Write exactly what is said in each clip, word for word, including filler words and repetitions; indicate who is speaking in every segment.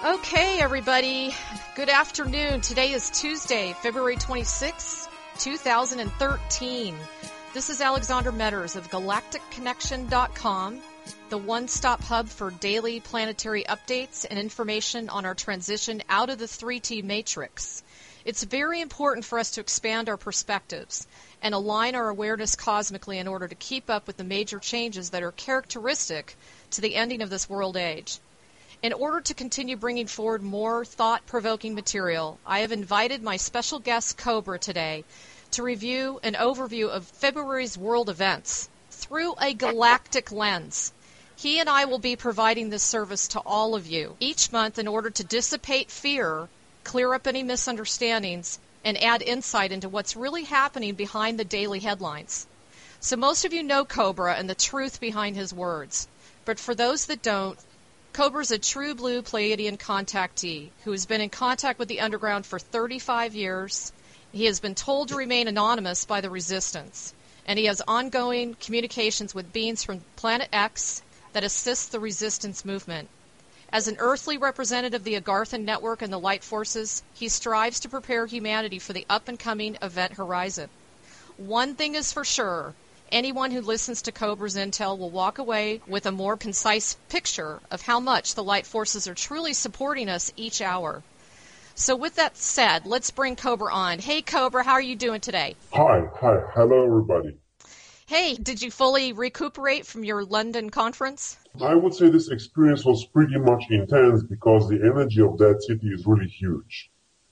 Speaker 1: Okay, everybody. Good afternoon. Today is Tuesday, February twenty-sixth, two thousand thirteen. This is Alexandra Metters of galactic connection dot com, the one-stop hub for daily planetary updates and information on our transition out of the three T matrix. It's very important for us to expand our perspectives and align our awareness cosmically in order to keep up with the major changes that are characteristic to the ending of this world age. In order to continue bringing forward more thought-provoking material, I have invited my special guest, Cobra, today to review an overview of February's world events through a galactic lens. He and I will be providing this service to all of you each month in order to dissipate fear, clear up any misunderstandings, and add insight into what's really happening behind the daily headlines. So most of you know Cobra and the truth behind his words. But for those that don't, Cobra's a true blue Pleiadian contactee who has been in contact with the underground for thirty-five years. He has been told to remain anonymous by the Resistance, and he has ongoing communications with beings from Planet X that assist the Resistance movement. As an earthly representative of the Agarthan Network and the Light Forces, he strives to prepare humanity for the up-and-coming event horizon. One thing is for sure. Anyone who listens to Cobra's intel will walk away with a more concise picture of how much the light forces are truly supporting us each hour. So with that said, let's bring Cobra on. Hey, Cobra, how are you doing today?
Speaker 2: Hi, hi, hello, everybody.
Speaker 1: Hey, did you fully recuperate from your London conference?
Speaker 2: I would say this experience was pretty much intense because the energy of that city is really huge.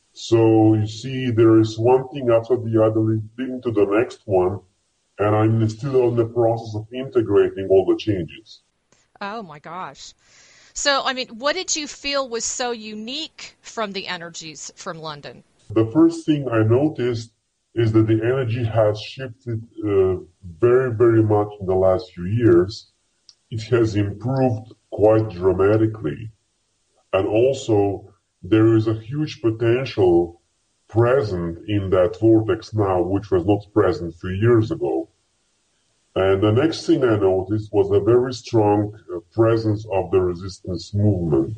Speaker 2: So you see, there is one thing after the other leading to the next one, and I'm still in the process of integrating all the changes.
Speaker 1: Oh, my gosh. So, I mean, what did you feel was so unique from the energies from London?
Speaker 2: The first thing I noticed is that the energy has shifted uh, very, very much in the last few years. It has improved quite dramatically. And also, there is a huge potential present in that vortex now, which was not present three years ago. And the next thing I noticed was a very strong uh, presence of the resistance movement.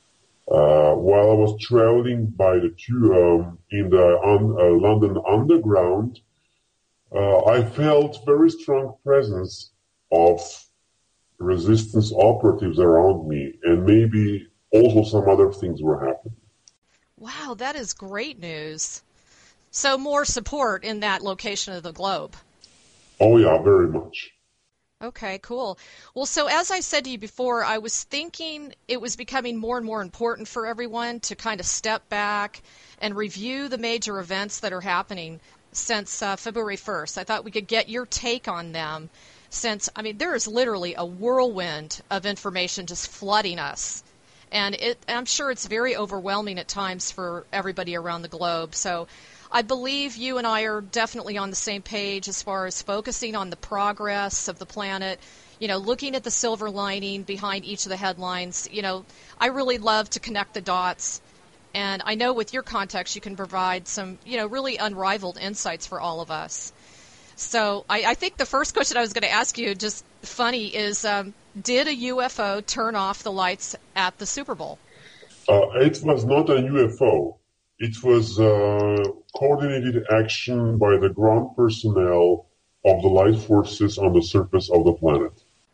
Speaker 2: Uh, while I was traveling by the tube um, in the un, uh, London Underground, uh, I felt very strong presence of resistance operatives around me, and maybe also some other things were happening.
Speaker 1: Wow, that is great news. So more support in that location of the globe.
Speaker 2: Oh, yeah, very much.
Speaker 1: Okay, cool. Well, so as I said to you before, I was thinking it was becoming more and more important for everyone to kind of step back and review the major events that are happening since uh, February first. I thought we could get your take on them since, I mean, there is literally a whirlwind of information just flooding us. And it, I'm sure it's very overwhelming at times for everybody around the globe. So I believe you and I are definitely on the same page as far as focusing on the progress of the planet, you know, looking at the silver lining behind each of the headlines. You know, I really love to connect the dots. And I know with your context you can provide some, you know, really unrivaled insights for all of us. So I, I think the first question I was going to ask you, just funny, is um, did a U F O turn off the lights at the Super Bowl?
Speaker 2: Uh, it was not a U F O. It was uh, coordinated action by the ground personnel of the light forces on the surface of the planet.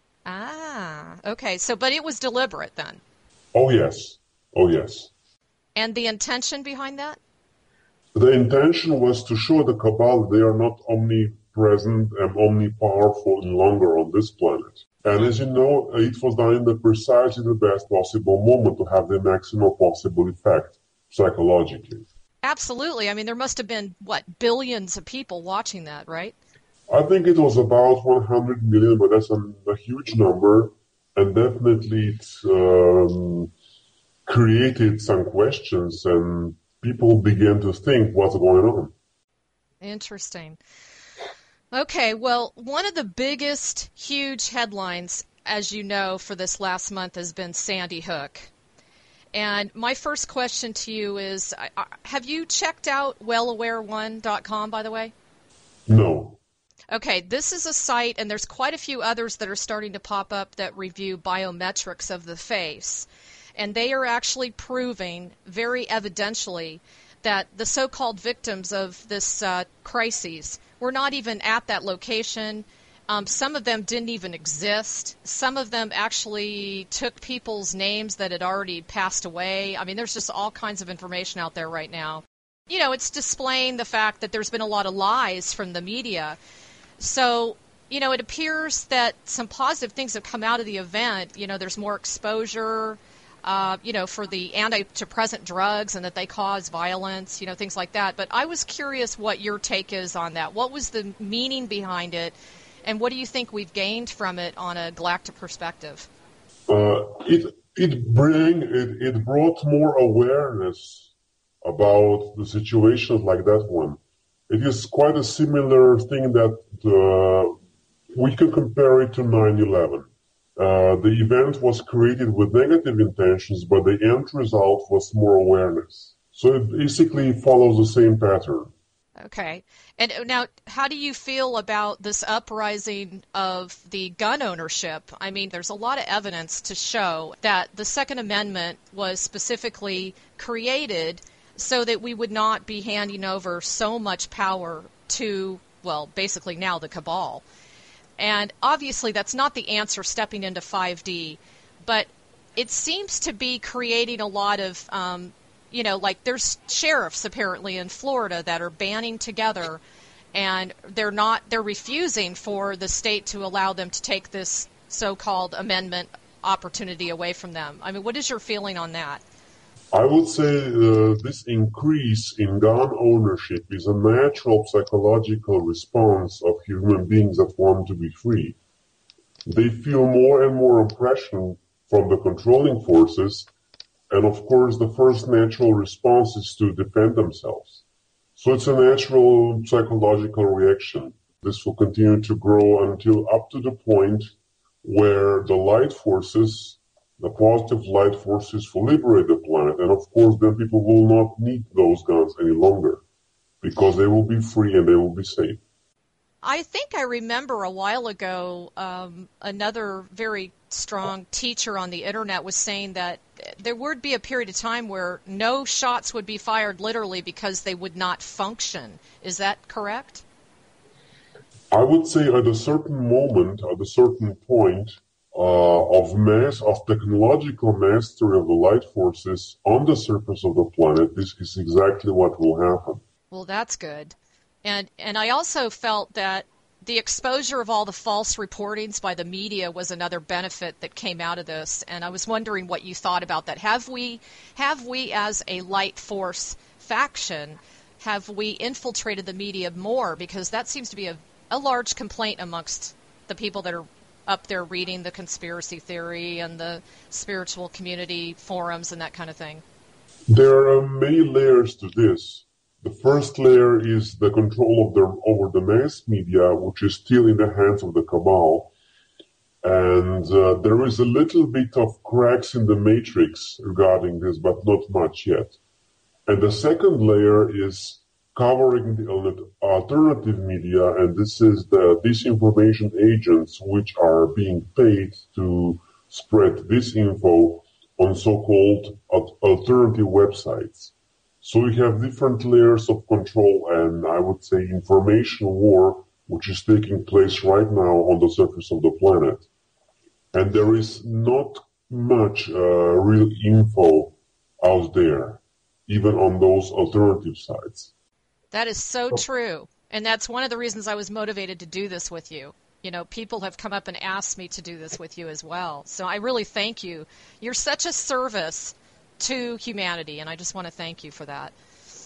Speaker 1: Ah, okay. So, but it was deliberate then?
Speaker 2: Oh, yes. Oh, yes.
Speaker 1: And the intention behind that?
Speaker 2: The intention was to show the Cabal they are not omnipresent and omnipowerful any longer on this planet. And as you know, it was done in the precisely the best possible moment to have the maximum possible effect psychologically.
Speaker 1: Absolutely. I mean, there must have been, what, billions of people watching that, right?
Speaker 2: I think it was about one hundred million, but that's a, a huge number. And definitely it um, created some questions, and people began to think what's going on.
Speaker 1: Interesting. Okay, well, one of the biggest, huge headlines, as you know, for this last month has been Sandy Hook. And my first question to you is, have you checked out well aware one dot com, by the way?
Speaker 2: No.
Speaker 1: Okay, this is a site, and there's quite a few others that are starting to pop up that review biometrics of the face. and they are actually proving very evidentially that the so-called victims of this uh, crisis were not even at that location. Um, some of them didn't even exist. Some of them actually took people's names that had already passed away. I mean, there's just all kinds of information out there right now. You know, it's displaying the fact that there's been a lot of lies from the media. So, you know, it appears that some positive things have come out of the event. You know, there's more exposure, uh, you know, for the antidepressant drugs and that they cause violence, you know, things like that. But I was curious what your take is on that. What was the meaning behind it, and what do you think we've gained from it on a galactic perspective?
Speaker 2: Uh, it it bring it, it brought more awareness about the situations like that one. It is quite a similar thing that uh, we can compare it to nine eleven. Uh, the event was created with negative intentions, but the end result was more awareness. So it basically follows the same pattern.
Speaker 1: Okay. And now, how do you feel about this uprising of the gun ownership? I mean, there's a lot of evidence to show that the Second Amendment was specifically created so that we would not be handing over so much power to, well, basically now the cabal. And obviously that's not the answer stepping into five D, but it seems to be creating a lot of, um, you know, like there's sheriffs apparently in Florida that are banding together, and they're not, they're refusing for the state to allow them to take this so-called amendment opportunity away from them. I mean, what is your feeling on that?
Speaker 2: I would say uh, this increase in gun ownership is a natural psychological response of human beings that want to be free. They feel more and more oppression from the controlling forces, and of course the first natural response is to defend themselves. So it's a natural psychological reaction. This will continue to grow until up to the point where the light forces, the positive light forces, will liberate the planet, and of course then people will not need those guns any longer because they will be free and they will be safe.
Speaker 1: I think I remember a while ago um, another very strong teacher on the internet was saying that there would be a period of time where no shots would be fired literally because they would not function. Is that correct?
Speaker 2: I would say at a certain moment, at a certain point, Uh, of mass, of technological mastery of the light forces on the surface of the planet, this is exactly what will happen.
Speaker 1: Well, that's good. And and I also felt that the exposure of all the false reportings by the media was another benefit that came out of this. And I was wondering what you thought about that. Have we, have we as a light force faction, have we infiltrated the media more? Because that seems to be a, a large complaint amongst the people that are up there reading the conspiracy theory and the spiritual community forums and that kind of thing.
Speaker 2: There are many layers to this. The first layer is the control of the, over the mass media, which is still in the hands of the cabal. And uh, there is a little bit of cracks in the matrix regarding this, but not much yet. And the second layer is covering the alternative media, and this is the disinformation agents which are being paid to spread disinfo on so-called alternative websites. So we have different layers of control, and I would say information war, which is taking place right now on the surface of the planet. And there is not much uh, real info out there, even on those alternative sites.
Speaker 1: That is so true. And that's one of the reasons I was motivated to do this with you. You know, people have come up and asked me to do this with you as well. So I really thank you. You're such a service to humanity, and I just want to thank you for that.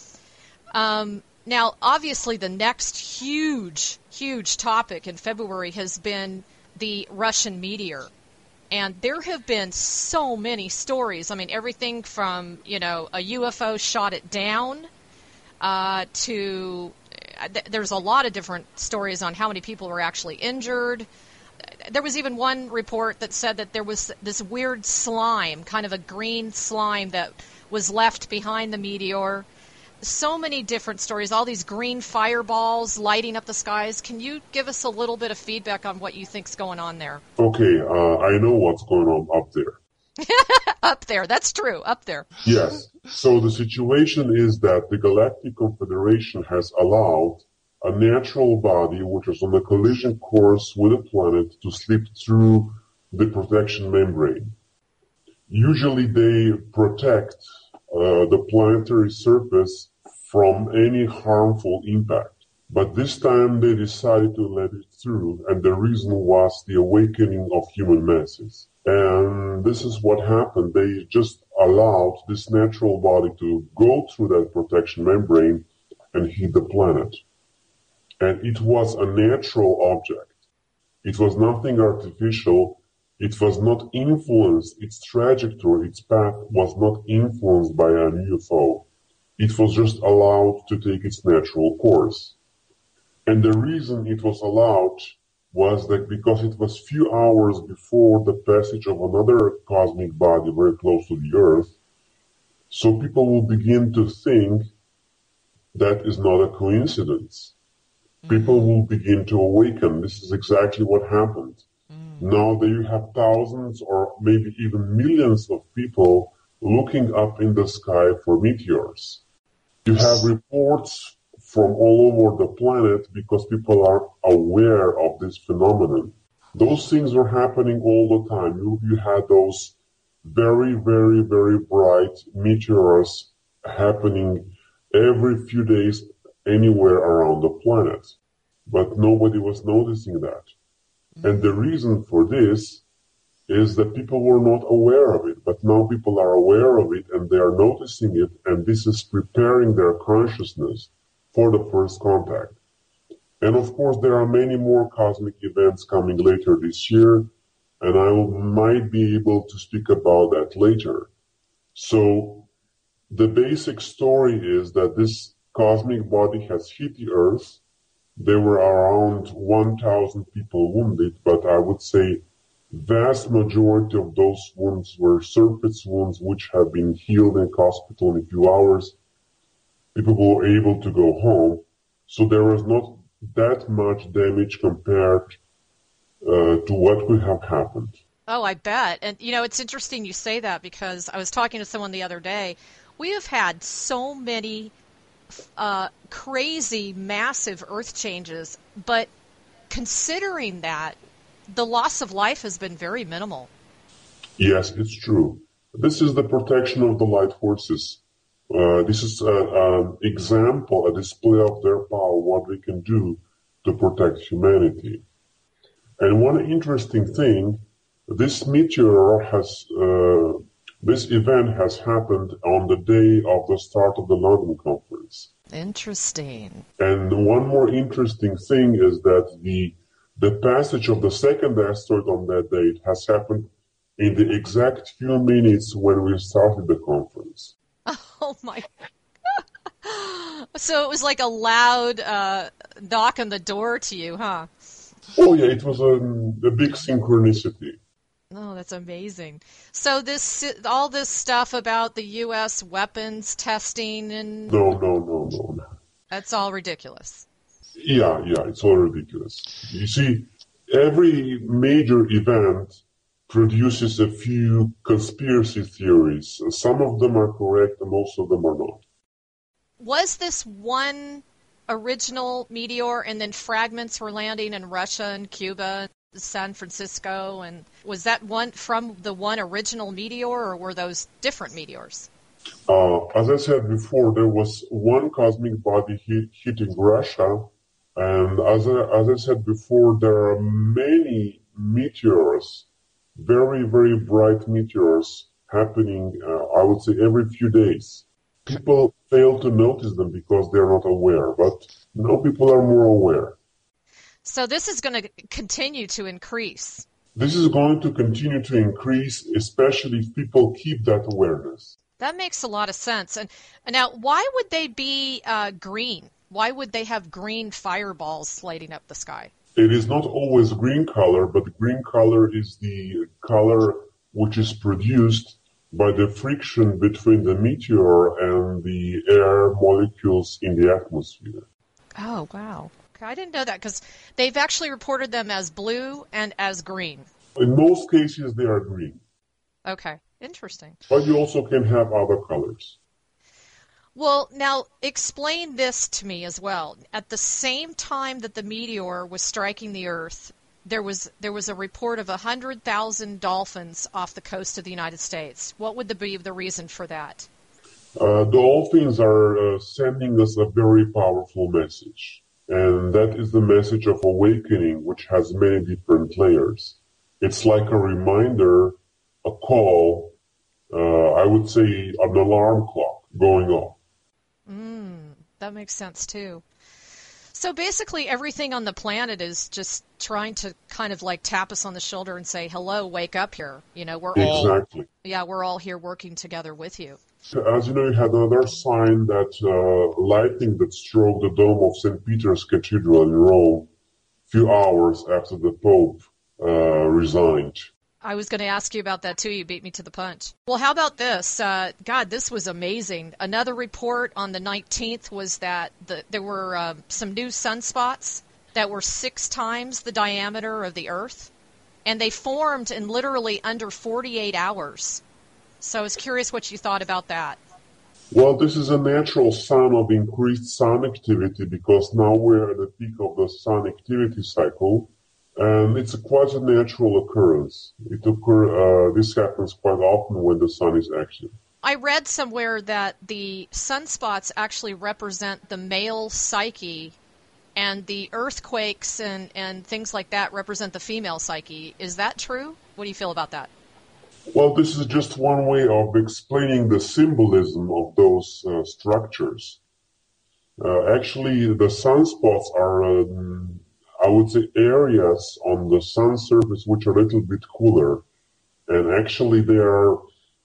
Speaker 1: Um, now, obviously, the next huge, huge topic in February has been the Russian meteor. And there have been so many stories. I mean, everything from, you know, a U F O shot it down, Uh, to th- there's a lot of different stories on how many people were actually injured. There was even one report that said that there was this weird slime, kind of a green slime that was left behind the meteor. So many different stories, all these green fireballs lighting up the skies. Can you give us a little bit of feedback on what you think's going on there?
Speaker 2: Okay, uh, I know what's going on up there.
Speaker 1: Up there. That's true. Up there.
Speaker 2: Yes. So the situation is that the Galactic Confederation has allowed a natural body which is on a collision course with a planet to slip through the protection membrane. Usually they protect uh, the planetary surface from any harmful impact. But this time they decided to let it through, and the reason was the awakening of human masses. And this is what happened. They just allowed this natural body to go through that protection membrane and hit the planet. And it was a natural object. It was nothing artificial. It was not influenced. Its trajectory, its path was not influenced by an U F O. It was just allowed to take its natural course. And the reason it was allowed was that because it was few hours before the passage of another cosmic body very close to the Earth, so people will begin to think that is not a coincidence. Mm-hmm. People will begin to awaken. This is exactly what happened. Mm-hmm. Now that you have thousands or maybe even millions of people looking up in the sky for meteors. You have reports from all over the planet because people are aware of this phenomenon. Those things are happening all the time. You, you had those very, very, very bright meteors happening every few days anywhere around the planet. But nobody was noticing that. Mm-hmm. And the reason for this is that people were not aware of it. But now people are aware of it and they are noticing it, and this is preparing their consciousness for the first contact. And of course, there are many more cosmic events coming later this year, and I will, might be able to speak about that later. So the basic story is that this cosmic body has hit the Earth. There were around one thousand people wounded, but I would say vast majority of those wounds were surface wounds which have been healed in hospital in a few hours. People were able to go home, so there was not that much damage compared uh, to what could have happened.
Speaker 1: Oh, I bet. And, you know, it's interesting you say that because I was talking to someone the other day. We have had so many uh, crazy, massive Earth changes, but considering that, the loss of life has been very minimal.
Speaker 2: Yes, it's true. This is the protection of the light forces. Uh, this is an example, a display of their power, what they can do to protect humanity. And one interesting thing, this meteor has, uh, this event has happened on the day of the start of the London conference.
Speaker 1: Interesting.
Speaker 2: And one more interesting thing is that the the passage of the second asteroid on that date has happened in the exact few minutes when we started the conference.
Speaker 1: Oh, my. So it was like a loud uh, knock on the door to you, huh?
Speaker 2: Oh, yeah, it was a, a big synchronicity.
Speaker 1: Oh, that's amazing. So this, all this stuff about the U S weapons testing and...
Speaker 2: No, no, no, no, no.
Speaker 1: That's all ridiculous.
Speaker 2: Yeah, yeah, it's all ridiculous. You see, every major event produces a few conspiracy theories. Some of them are correct and most of them are not.
Speaker 1: Was this one original meteor and then fragments were landing in Russia and Cuba, San Francisco, and was that one from the one original meteor, or were those different meteors?
Speaker 2: Uh, as I said before, there was one cosmic body hit, hitting Russia, and as I, as I said before, there are many meteors, very, very bright meteors happening, uh, I would say, every few days. People fail to notice them because they're not aware, but now people are more aware.
Speaker 1: So this is going to continue to increase.
Speaker 2: This is going to continue to increase, especially if people keep that awareness.
Speaker 1: That makes a lot of sense. And, and now, why would they be uh, green? Why would they have green fireballs lighting up the sky?
Speaker 2: It is not always green color, but the green color is the color which is produced by the friction between the meteor and the air molecules in the atmosphere.
Speaker 1: Oh, wow. I didn't know that because they've actually reported them as blue and as green.
Speaker 2: In most cases, they are green.
Speaker 1: Okay. Interesting.
Speaker 2: But you also can have other colors.
Speaker 1: Well, now explain this to me as well. At the same time that the meteor was striking the Earth, there was there was a report of one hundred thousand dolphins off the coast of the United States. What would the, be the reason for that?
Speaker 2: Uh, dolphins are uh, sending us a very powerful message, and that is the message of awakening, which has many different layers. It's like a reminder, a call, uh, I would say an alarm clock going off.
Speaker 1: Mm, that makes sense too. So basically everything on the planet is just trying to kind of like tap us on the shoulder and say, hello, wake up here. You know, we're
Speaker 2: exactly.
Speaker 1: all, yeah, we're all here working together with you.
Speaker 2: So as you know, you had another sign that uh, lightning that struck the dome of Saint Peter's Cathedral in Rome a few hours after the Pope uh, resigned.
Speaker 1: I was going to ask you about that too. You beat me to the punch. Well, how about this? Uh, God, this was amazing. Another report on the nineteenth was that the, there were uh, some new sunspots that were six times the diameter of the Earth, and they formed in literally under forty-eight hours. So I was curious what you thought about that.
Speaker 2: Well, this is a natural sign of increased sun activity because now we're at the peak of the sun activity cycle. And it's a quite a natural occurrence. It occur, uh, this happens quite often when the sun is active.
Speaker 1: I read somewhere that the sunspots actually represent the male psyche, and the earthquakes and, and things like that represent the female psyche. Is that true? What do you feel about that?
Speaker 2: Well, this is just one way of explaining the symbolism of those uh, structures. Uh, actually, the sunspots are... Um, I would say areas on the sun surface which are a little bit cooler, and actually they are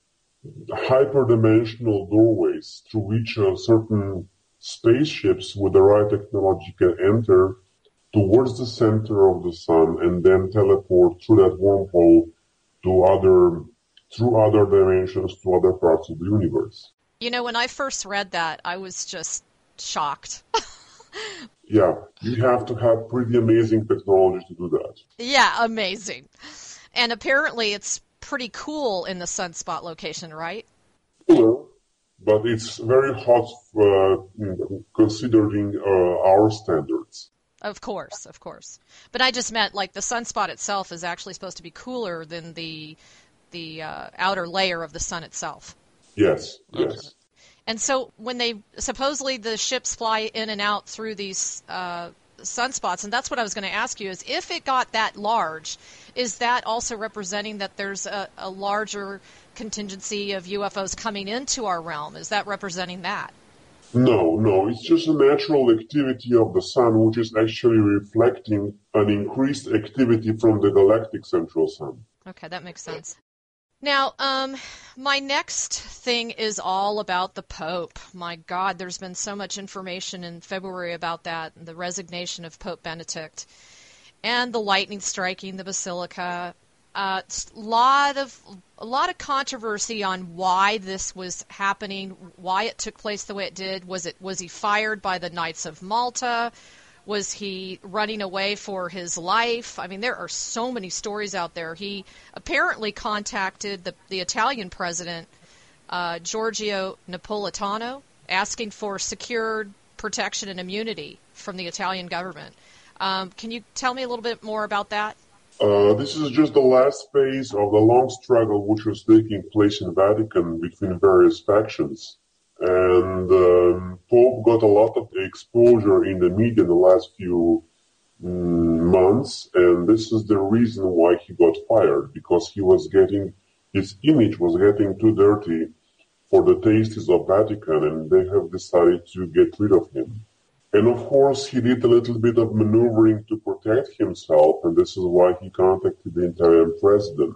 Speaker 2: hyperdimensional doorways through which uh, certain spaceships with the right technology can enter towards the center of the sun and then teleport through that wormhole to other, through other dimensions to other parts of the universe.
Speaker 1: You know, when I first read that, I was just shocked.
Speaker 2: Yeah, you have to have pretty amazing technology to do that.
Speaker 1: Yeah, amazing. And apparently it's pretty cool in the sunspot location, right?
Speaker 2: Cooler, but it's very hot uh, considering uh, our standards.
Speaker 1: Of course, of course. But I just meant like the sunspot itself is actually supposed to be cooler than the the uh, outer layer of the sun itself.
Speaker 2: Yes, yes.
Speaker 1: And so when they, supposedly the ships fly in and out through these uh, sunspots, and that's what I was going to ask you, is if it got that large, is that also representing that there's a, a larger contingency of U F Os coming into our realm? Is that representing that?
Speaker 2: No, no, it's just a natural activity of the sun, which is actually reflecting an increased activity from the galactic central sun.
Speaker 1: Okay, that makes sense. Now, um, my next thing is all about the Pope. My God, there's been so much information in February about that, the resignation of Pope Benedict, and the lightning striking the Basilica. Uh, lot of a lot of controversy on why this was happening, why it took place the way it did. Was it was he fired by the Knights of Malta? Was he running away for his life? I mean, there are so many stories out there. He apparently contacted the, the Italian president, uh, Giorgio Napolitano, asking for secured protection and immunity from the Italian government. Um, can you tell me a little bit more about that?
Speaker 2: Uh, this is just the last phase of the long struggle which was taking place in Vatican between various factions. And um, Pope got a lot of exposure in the media in the last few um, months, and this is the reason why he got fired, because he was getting, his image was getting too dirty for the tastes of Vatican, and they have decided to get rid of him. And of course, he did a little bit of maneuvering to protect himself, and this is why he contacted the Italian president.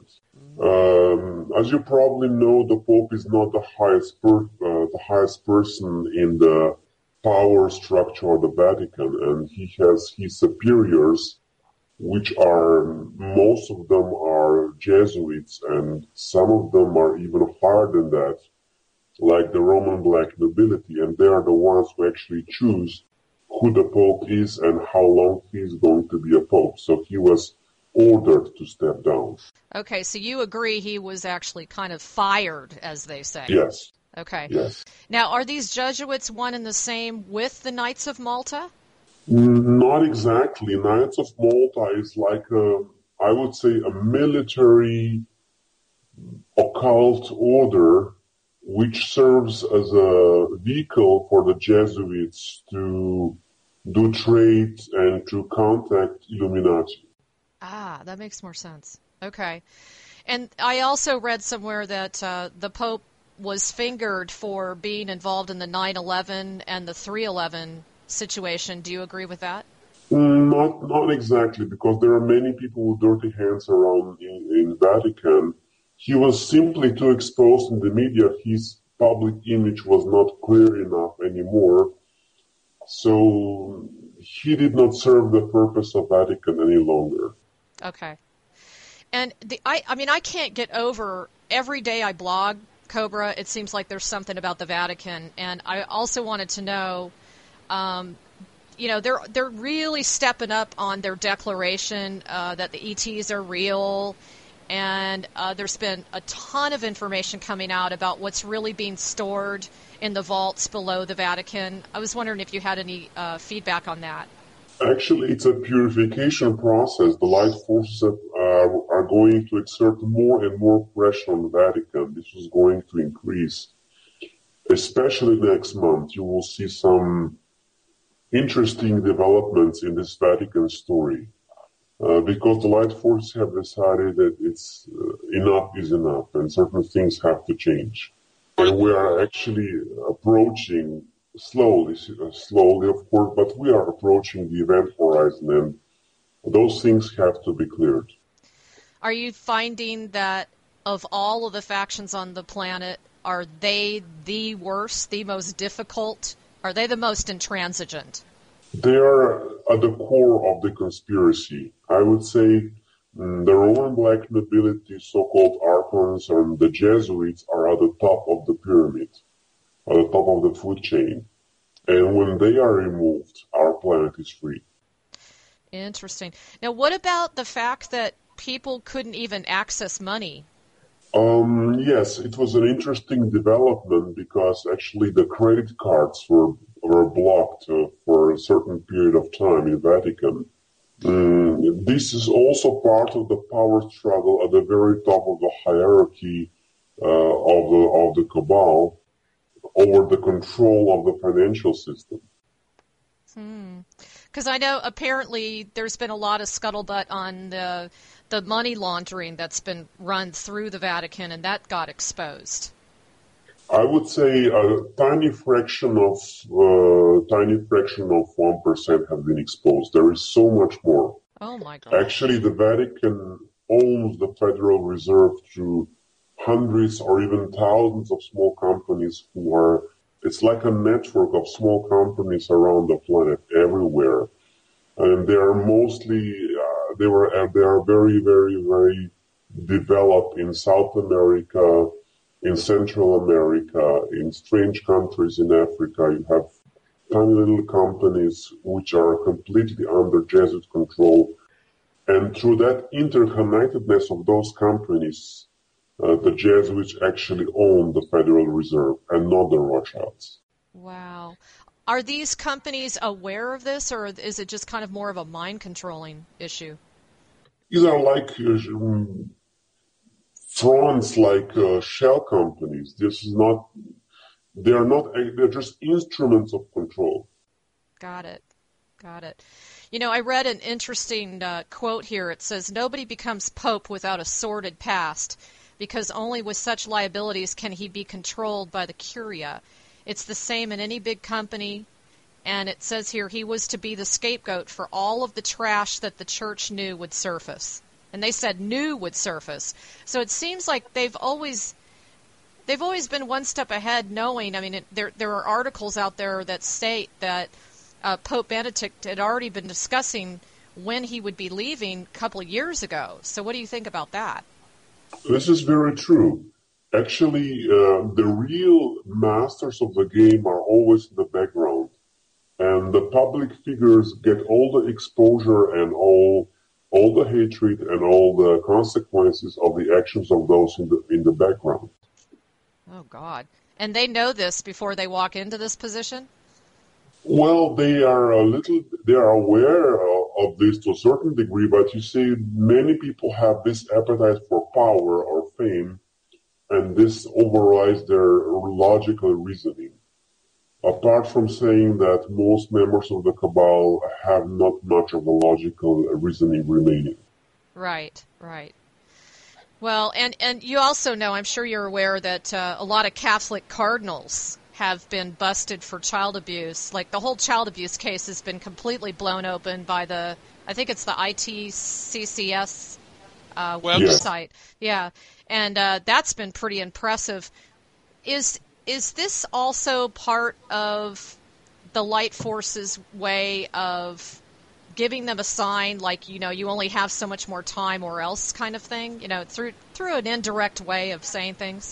Speaker 2: Um, as you probably know, the Pope is not the highest per, uh, the highest person in the power structure of the Vatican, and he has his superiors, which are, most of them are Jesuits, and some of them are even higher than that, like the Roman black nobility, and they are the ones who actually choose who the Pope is and how long he is going to be a Pope. So he was ordered to step down.
Speaker 1: Okay, so you agree he was actually kind of fired, as they say.
Speaker 2: Yes.
Speaker 1: Okay.
Speaker 2: Yes.
Speaker 1: Now, are these Jesuits one and the same with the Knights of Malta?
Speaker 2: Not exactly. Knights of Malta is like a, I would say, a military occult order which serves as a vehicle for the Jesuits to do trade and to contact Illuminati.
Speaker 1: Ah, that makes more sense. Okay. And I also read somewhere that uh, the Pope was fingered for being involved in the nine eleven and the three eleven situation. Do you agree with that?
Speaker 2: Not not exactly, because there are many people with dirty hands around in, in Vatican. He was simply too exposed in the media. His public image was not clear enough anymore. So he did not serve the purpose of Vatican any longer.
Speaker 1: Okay. And the I I mean I can't get over every day I blog Cobra, it seems like there's something about the Vatican, and I also wanted to know, um, you know, they're they're really stepping up on their declaration uh, that the E Ts are real, and uh, there's been a ton of information coming out about what's really being stored in the vaults below the Vatican. I was wondering if you had any uh, feedback on that.
Speaker 2: Actually, it's a purification process. The light forces uh, are going to exert more and more pressure on the Vatican. This is going to increase. Especially next month, you will see some interesting developments in this Vatican story. Uh, because the light forces have decided that it's uh, enough is enough and certain things have to change. And we are actually approaching slowly, slowly, of course, but we are approaching the event horizon, and those things have to be cleared.
Speaker 1: Are you finding that of all of the factions on the planet, are they the worst, the most difficult? Are they the most intransigent?
Speaker 2: They are at the core of the conspiracy. I would say mm, the Roman black nobility, so-called archons, and the Jesuits are at the top of the pyramid, at the top of the food chain. And when they are removed, our planet is free.
Speaker 1: Interesting. Now, what about the fact that people couldn't even access money?
Speaker 2: Um, yes, it was an interesting development because actually the credit cards were were blocked uh, for a certain period of time in Vatican. Mm, this is also part of the power struggle at the very top of the hierarchy uh, of the of the cabal over the control of the financial system.
Speaker 1: Hmm. Because I know apparently there's been a lot of scuttlebutt on the the money laundering that's been run through the Vatican, and that got exposed.
Speaker 2: I would say a tiny fraction of uh, tiny fraction of one percent have been exposed. There is so much more.
Speaker 1: Oh my God!
Speaker 2: Actually, the Vatican owns the Federal Reserve through hundreds or even thousands of small companies who are. It's like a network of small companies around the planet, everywhere, and they are mostly uh, they were uh, they are very very very developed in South America, in Central America, in strange countries in Africa. You have tiny little companies which are completely under Jesuit control, and through that interconnectedness of those companies, Uh, the Jesuits actually own the Federal Reserve and not the Rothschilds.
Speaker 1: Wow. Are these companies aware of this, or is it just kind of more of a mind-controlling issue?
Speaker 2: These are like uh, fronts, like uh, shell companies. This is not, they are not, they're just instruments of control.
Speaker 1: Got it. Got it. You know, I read an interesting uh, quote here. It says, "Nobody becomes Pope without a sordid past, because only with such liabilities can he be controlled by the Curia. It's the same in any big company." And it says here he was to be the scapegoat for all of the trash that the church knew would surface. And they said knew would surface. So it seems like they've always they've always been one step ahead, knowing. I mean, it, there there are articles out there that state that uh, Pope Benedict had already been discussing when he would be leaving a couple of years ago. So what do you think about that?
Speaker 2: This is very true. Actually, uh, the real masters of the game are always in the background. And the public figures get all the exposure and all all the hatred and all the consequences of the actions of those in the in the background.
Speaker 1: Oh, God. And they know this before they walk into this position?
Speaker 2: Well, they are a little, they are aware of, of this to a certain degree, but you see, many people have this appetite for power or fame, and this overrides their logical reasoning. Apart from saying that most members of the cabal have not much of a logical reasoning remaining.
Speaker 1: Right, right. Well, and, and you also know, I'm sure you're aware, that uh, a lot of Catholic cardinals have been busted for child abuse. Like, the whole child abuse case has been completely blown open by the, I think it's the I T C C S uh, website. Yeah, and uh, that's been pretty impressive. Is is this also part of the Light Force's way of giving them a sign, like, you know, you only have so much more time or else kind of thing, you know, through through an indirect way of saying things?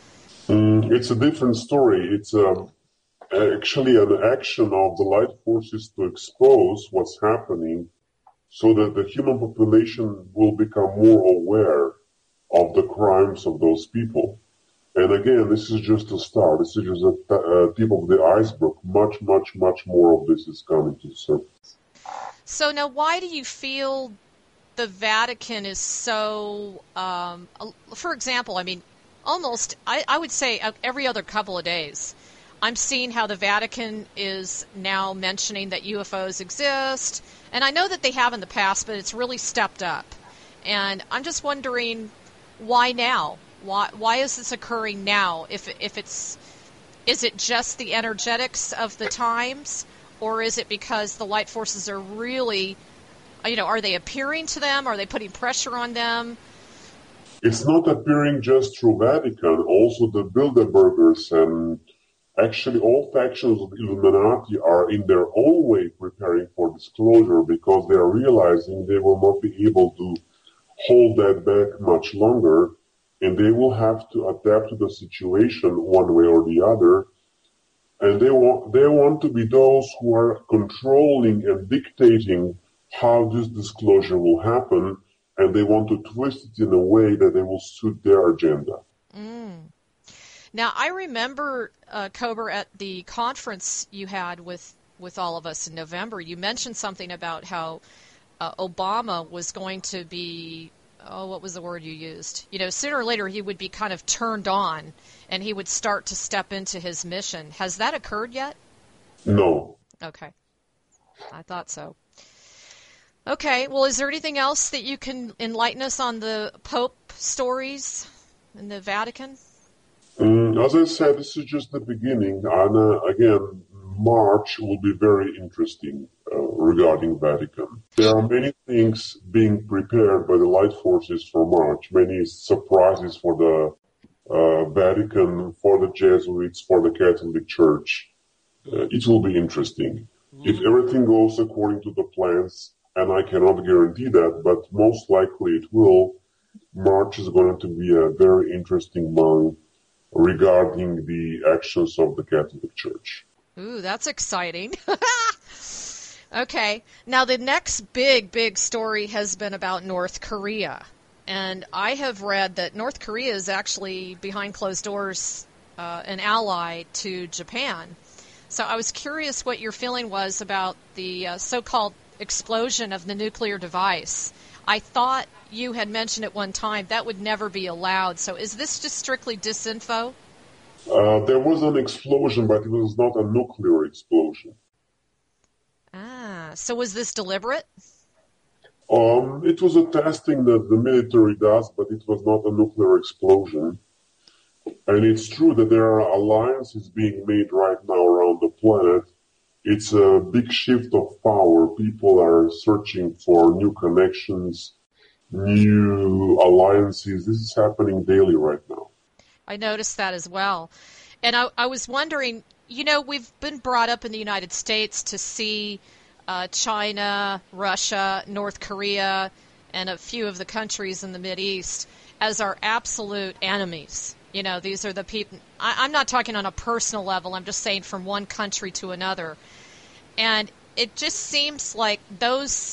Speaker 2: Mm, it's a different story. It's um, actually an action of the Light Forces to expose what's happening so that the human population will become more aware of the crimes of those people. And again, this is just a start. This is just a, a tip of the iceberg. Much, much, much more of this is coming to the surface.
Speaker 1: So now, why do you feel the Vatican is so, um, for example, I mean, almost, I, I would say every other couple of days, I'm seeing how the Vatican is now mentioning that U F Os exist. And I know that they have in the past, but it's really stepped up. And I'm just wondering, why now? Why why is this occurring now? If if it's, is it just the energetics of the times? Or is it because the Light Forces are really, you know, are they appearing to them? Are they putting pressure on them?
Speaker 2: It's not appearing just through Vatican. Also, the Bilderbergers and actually all factions of Illuminati are in their own way preparing for disclosure because they are realizing they will not be able to hold that back much longer, and they will have to adapt to the situation one way or the other. And they want they want to be those who are controlling and dictating how this disclosure will happen, and they want to twist it in a way that they will suit their agenda.
Speaker 1: Mm. Now, I remember, uh, Kober, at the conference you had with, with all of us in November, you mentioned something about how uh, Obama was going to be, oh, what was the word you used? You know, sooner or later he would be kind of turned on, and he would start to step into his mission. Has that occurred yet?
Speaker 2: No.
Speaker 1: Okay. I thought so. Okay. Well, is there anything else that you can enlighten us on the Pope stories in the Vatican?
Speaker 2: Um, as I said, this is just the beginning. And uh, again, March will be very interesting uh, regarding Vatican. There are many things being prepared by the Light Forces for March, many surprises for the uh, Vatican, for the Jesuits, for the Catholic Church. Uh, it will be interesting. Mm-hmm. If everything goes according to the plans, and I cannot guarantee that, but most likely it will, March is going to be a very interesting month regarding the actions of the Catholic Church.
Speaker 1: Ooh, that's exciting. Okay. Now, the next big, big story has been about North Korea. And I have read that North Korea is actually, behind closed doors, uh, an ally to Japan. So I was curious what your feeling was about the uh, so-called explosion of the nuclear device. I thought you had mentioned at one time that would never be allowed. So is this just strictly disinfo?
Speaker 2: Uh, there was an explosion, but it was not a nuclear explosion.
Speaker 1: Ah, so was this deliberate?
Speaker 2: Um, it was a testing that the military does, but it was not a nuclear explosion. And it's true that there are alliances being made right now around the planet. It's a big shift of power. People are searching for new connections, new alliances. This is happening daily right now.
Speaker 1: I noticed that as well. And I, I was wondering, you know, we've been brought up in the United States to see uh, China, Russia, North Korea, and a few of the countries in the Mideast as our absolute enemies. You know, these are the people, I, I'm not talking on a personal level, I'm just saying from one country to another. And it just seems like those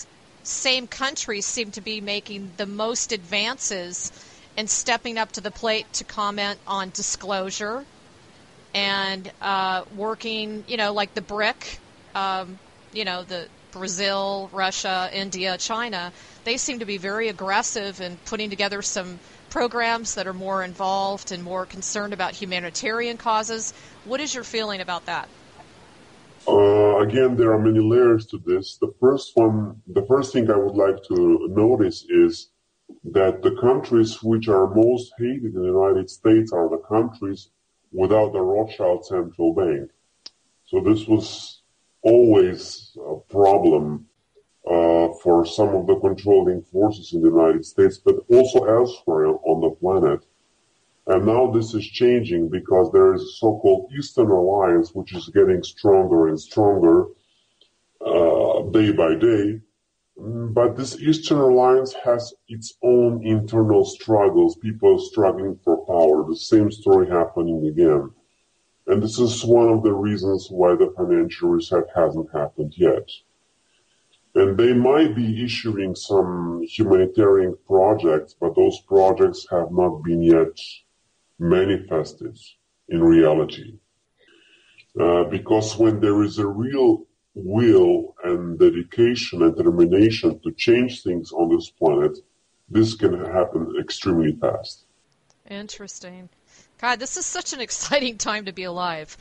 Speaker 1: same countries seem to be making the most advances and stepping up to the plate to comment on disclosure and uh, working, you know, like the BRIC, um, you know, the Brazil, Russia, India, China, they seem to be very aggressive in putting together some programs that are more involved and more concerned about humanitarian causes. What is your feeling about that?
Speaker 2: Uh, again, there are many layers to this. The first one, the first thing I would like to notice is that the countries which are most hated in the United States are the countries without the Rothschild central bank. So this was always a problem uh, for some of the controlling forces in the United States, but also elsewhere on the planet. And now this is changing because there is a so-called Eastern Alliance, which is getting stronger and stronger uh, day by day. But this Eastern Alliance has its own internal struggles, people struggling for power, the same story happening again. And this is one of the reasons why the financial reset hasn't happened yet. And they might be issuing some humanitarian projects, but those projects have not been yet manifested in reality. Uh, because when there is a real will and dedication and determination to change things on this planet, this can happen extremely fast.
Speaker 1: Interesting. God, this is such an exciting time to be alive.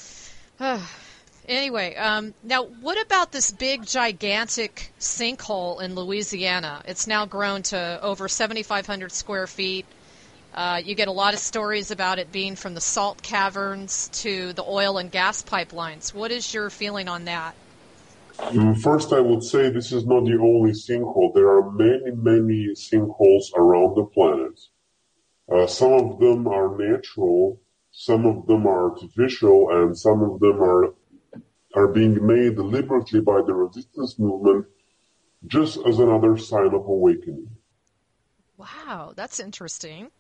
Speaker 1: Anyway, um, now what about this big, gigantic sinkhole in Louisiana? It's now grown to over seventy-five hundred square feet. Uh, you get a lot of stories about it being from the salt caverns to the oil and gas pipelines. What is your feeling on that?
Speaker 2: First, I would say this is not the only sinkhole. There are many, many sinkholes around the planet. Uh, some of them are natural, some of them are artificial, and some of them are are being made deliberately by the resistance movement just as another sign of awakening.
Speaker 1: Wow, that's interesting.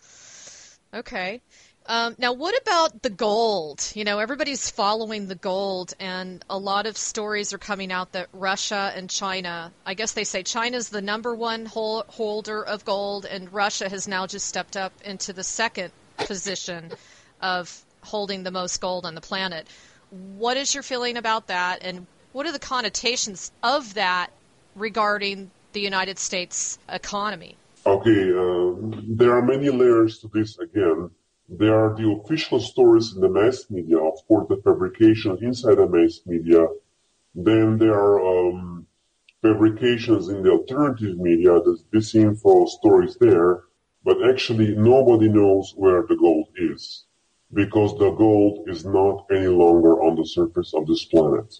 Speaker 1: Okay. Um, now, what about the gold? You know, everybody's following the gold, and a lot of stories are coming out that Russia and China, I guess they say China's the number one hol- holder of gold, and Russia has now just stepped up into the second position of holding the most gold on the planet. What is your feeling about that, and what are the connotations of that regarding the United States economy?
Speaker 2: Okay, uh, there are many layers to this again. There are the official stories in the mass media, of course, the fabrication inside the mass media. Then there are um, fabrications in the alternative media, the disinfo stories there. But actually, nobody knows where the gold is, because the gold is not any longer on the surface of this planet.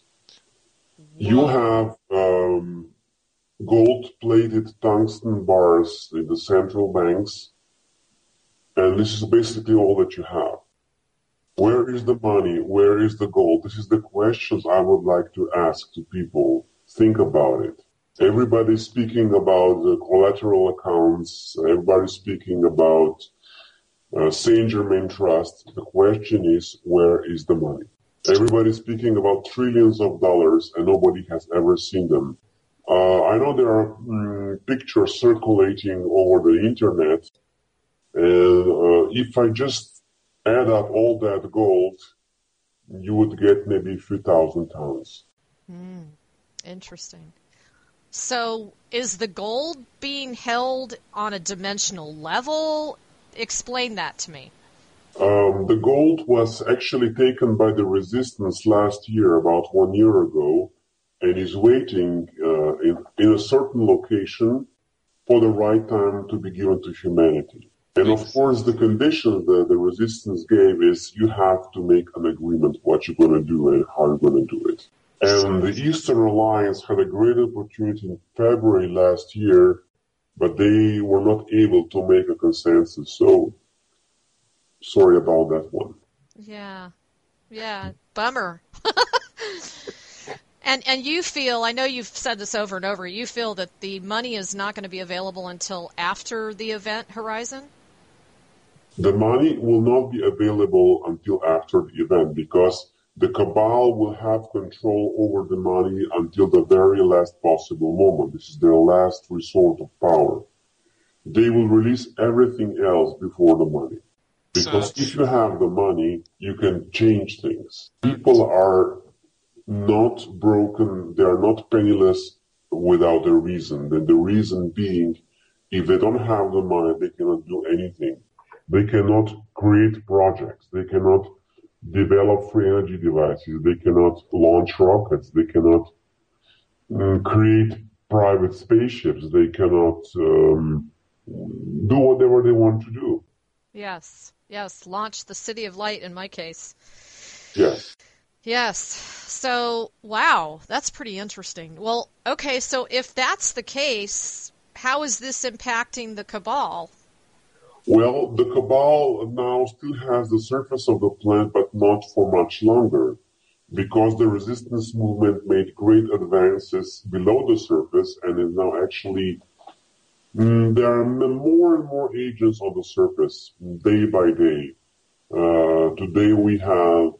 Speaker 2: You have um, gold-plated tungsten bars in the central banks, and this is basically all that you have. Where is the money? Where is the gold? This is the questions I would like to ask to people. Think about it. Everybody's speaking about the collateral accounts. Everybody's speaking about uh, Saint Germain Trust. The question is, where is the money? Everybody's speaking about trillions of dollars, and nobody has ever seen them. Uh, I know there are mm, pictures circulating over the internet. And uh, if I just add up all that gold, you would get maybe a few thousand tons.
Speaker 1: Mm, interesting. So is the gold being held on a dimensional level? Explain that to me.
Speaker 2: Um, the gold was actually taken by the resistance last year, about one year ago, and is waiting uh, in, in a certain location for the right time to be given to humanity. And of course, the condition that the resistance gave is you have to make an agreement what you're going to do and how you're going to do it. And the Eastern Alliance had a great opportunity in February last year, but they were not able to make a consensus. So, sorry about that one.
Speaker 1: Yeah, yeah, bummer. And and you feel, I know you've said this over and over, you feel that the money is not going to be available until after the event horizon?
Speaker 2: The money will not be available until after the event because the cabal will have control over the money until the very last possible moment. This is their last resort of power. They will release everything else before the money. Because if you have the money, you can change things. People are not broken, they are not penniless without a reason. And the reason being, if they don't have the money, they cannot do anything. They cannot create projects. They cannot develop free energy devices. They cannot launch rockets. They cannot um, create private spaceships. They cannot um, do whatever they want to do.
Speaker 1: Yes, yes, launch the City of Light in my case.
Speaker 2: Yes.
Speaker 1: Yes. So, wow, that's pretty interesting. Well, okay, so if that's the case, how is this impacting the cabal?
Speaker 2: Well, the cabal now still has the surface of the planet, but not for much longer, because the resistance movement made great advances below the surface and is now actually, mm, there are more and more agents on the surface day by day. Uh, today we have,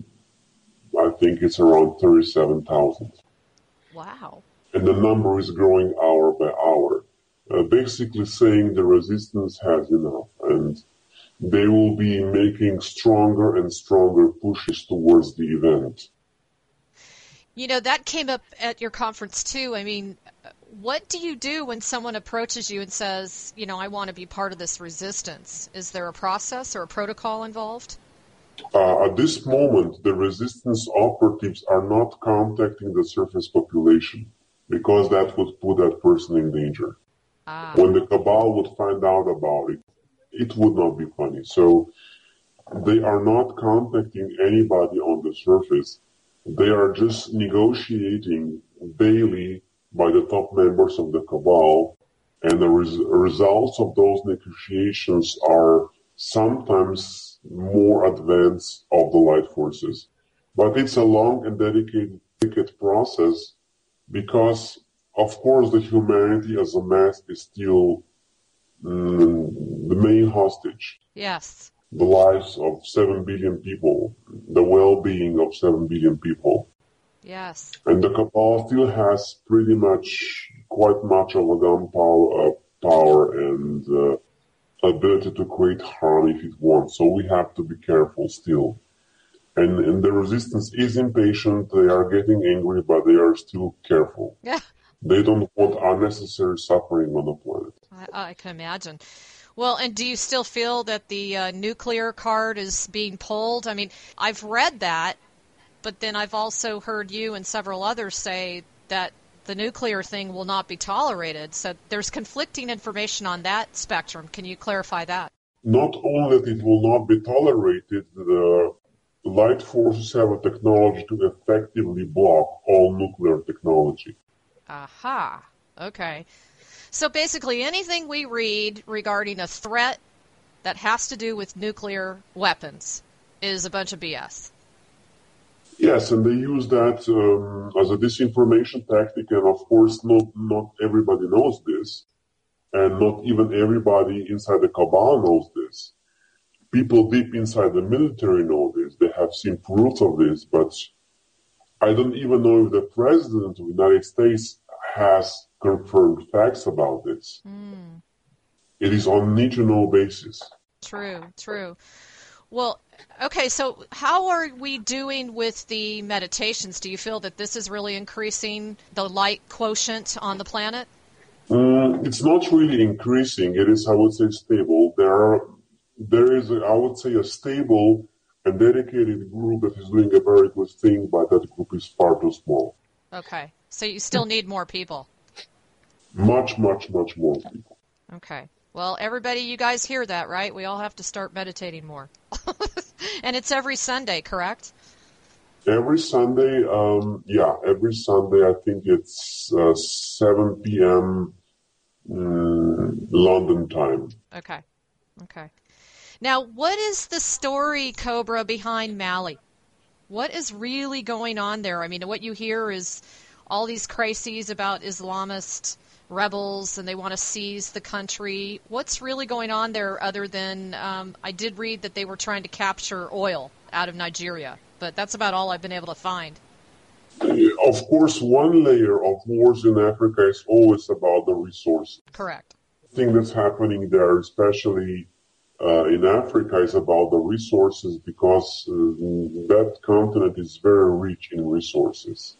Speaker 2: I think it's around thirty-seven thousand.
Speaker 1: Wow.
Speaker 2: And the number is growing hour by hour. Uh, basically saying the resistance has enough, and they will be making stronger and stronger pushes towards the event.
Speaker 1: You know, that came up at your conference too. I mean, what do you do when someone approaches you and says, you know, I want to be part of this resistance? Is there a process or a protocol involved?
Speaker 2: Uh, at this moment, the resistance operatives are not contacting the surface population because that would put that person in danger.
Speaker 1: Ah.
Speaker 2: When the cabal would find out about it, it would not be funny. So they are not contacting anybody on the surface. They are just negotiating daily by the top members of the cabal, and the res- results of those negotiations are sometimes more advanced of the light forces. But it's a long and dedicated, dedicated process because, of course, the humanity as a mass is still mm, the main hostage.
Speaker 1: Yes.
Speaker 2: The lives of seven billion people, the well-being of seven billion people.
Speaker 1: Yes.
Speaker 2: And the cabal still has pretty much, quite much of a gunpowder uh, power and uh, ability to create harm if it wants. So we have to be careful still. And, and the resistance is impatient. They are getting angry, but they are still careful.
Speaker 1: Yeah.
Speaker 2: They don't want unnecessary suffering on the planet.
Speaker 1: I, I can imagine. Well, and do you still feel that the uh, nuclear card is being pulled? I mean, I've read that, but then I've also heard you and several others say that the nuclear thing will not be tolerated. So there's conflicting information on that spectrum. Can you clarify that?
Speaker 2: Not only that it will not be tolerated, the light forces have a technology to effectively block all nuclear technology.
Speaker 1: Aha. Okay. So basically anything we read regarding a threat that has to do with nuclear weapons is a bunch of B S.
Speaker 2: Yes, and they use that um, as a disinformation tactic, and of course not, not everybody knows this, and not even everybody inside the cabal knows this. People deep inside the military know this. They have seen proofs of this, but I don't even know if the President of the United States has confirmed facts about this.
Speaker 1: Mm.
Speaker 2: It is on need-to-know basis.
Speaker 1: True, true. Well, okay, so how are we doing with the meditations? Do you feel that this is really increasing the light quotient on the planet?
Speaker 2: Mm, it's not really increasing. It is, I would say, stable. There are, there is, a, I would say, a stable and dedicated group that is doing a very good thing, but that group is far too small.
Speaker 1: Okay, so you still need more people.
Speaker 2: Much, much, much more people.
Speaker 1: Okay. Well, everybody, you guys hear that, right? We all have to start meditating more. And it's every Sunday, correct?
Speaker 2: Every Sunday, um, yeah, every Sunday, I think it's uh, seven p.m. Mm, London time.
Speaker 1: Okay. Okay. Now, what is the story, Cobra, behind Mali? What is really going on there? I mean, what you hear is all these crises about Islamist rebels and they want to seize the country. What's really going on there other than um, I did read that they were trying to capture oil out of Nigeria? but that's about all I've been able to find.
Speaker 2: Of course, one layer of wars in Africa is always about the resources.
Speaker 1: Correct.
Speaker 2: The thing that's happening there, especially uh, in Africa, is about the resources because uh, that continent is very rich in resources.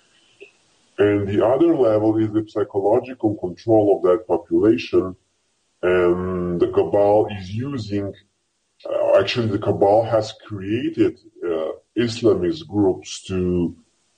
Speaker 2: And the other level is the psychological control of that population, and the cabal is using, uh, actually the cabal has created uh, Islamist groups to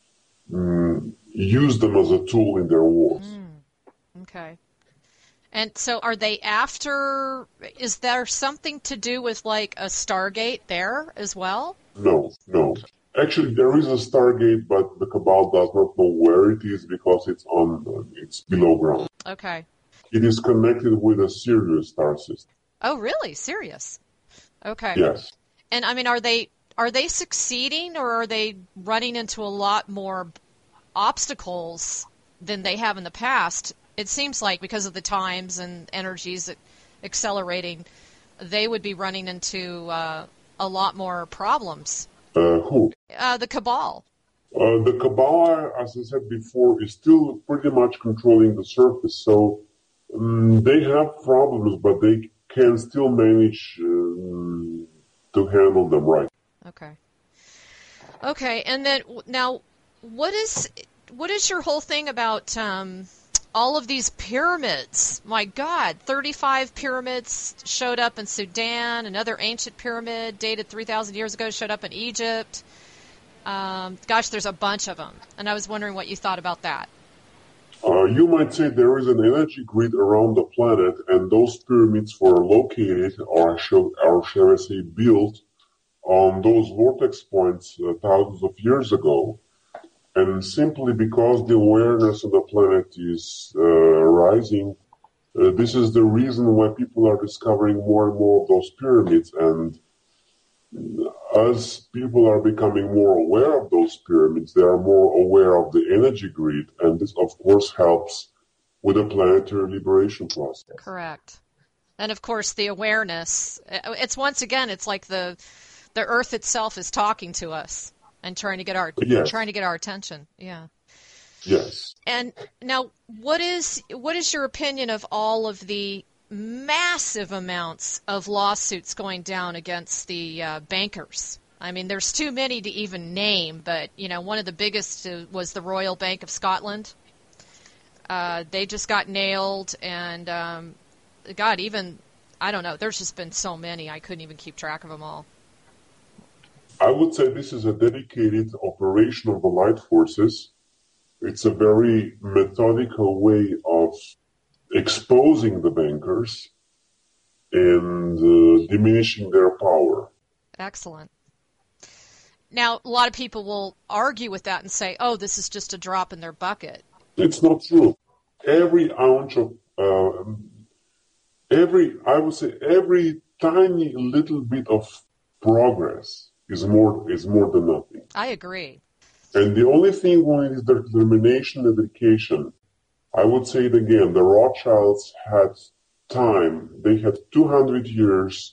Speaker 2: um, use them as a tool in their wars.
Speaker 1: Mm, okay. And so are they after, is there something to do with like a Stargate there as well?
Speaker 2: No, no. Actually, there is a Stargate, but the cabal does not know where it is because it's on, it's below ground.
Speaker 1: Okay.
Speaker 2: It is connected with a Sirius star system.
Speaker 1: Oh, really? Serious? Okay.
Speaker 2: Yes.
Speaker 1: And I mean, are they are they succeeding, or are they running into a lot more obstacles than they have in the past? It seems like because of the times and energies accelerating, they would be running into uh, a lot more problems.
Speaker 2: Uh, who?
Speaker 1: Uh, the cabal.
Speaker 2: Uh, the cabal, as I said before, is still pretty much controlling the surface, so um, they have problems, but they can still manage um, to handle them right.
Speaker 1: Okay. Okay, and then now, what is what is your whole thing about um, all of these pyramids? My God, thirty-five pyramids showed up in Sudan. Another ancient pyramid dated three thousand years ago showed up in Egypt. Um, gosh, there's a bunch of them, and I was wondering what you thought about that.
Speaker 2: Uh, you might say there is an energy grid around the planet, and those pyramids were located, or shall, or shall I say built, on those vortex points uh, thousands of years ago. And simply because the awareness of the planet is uh, rising, uh, this is the reason why people are discovering more and more of those pyramids. And as people are becoming more aware of those pyramids, they are more aware of the energy grid, and this, of course, helps with the planetary liberation process.
Speaker 1: Correct. And, of course, the awareness, it's once again, it's like the the Earth itself is talking to us and trying to get our
Speaker 2: yes.
Speaker 1: trying to get our attention. Yeah.
Speaker 2: Yes.
Speaker 1: And now, what is what is your opinion of all of the massive amounts of lawsuits going down against the uh, bankers? I mean, there's too many to even name, but, you know, one of the biggest uh, was the Royal Bank of Scotland. Uh, they just got nailed, and, um, God, even, I don't know, there's just been so many, I couldn't even keep track of them all.
Speaker 2: I would say this is a dedicated operation of the light forces. It's a very methodical way of exposing the bankers and uh, diminishing their power.
Speaker 1: Excellent. Now, a lot of people will argue with that and say, oh, this is just a drop in their bucket.
Speaker 2: It's not true. Every ounce of, uh, every, I would say, every tiny little bit of progress is more is more than nothing.
Speaker 1: I agree.
Speaker 2: And the only thing we need is the determination and dedication. I would say it again, the Rothschilds had time. They had two hundred years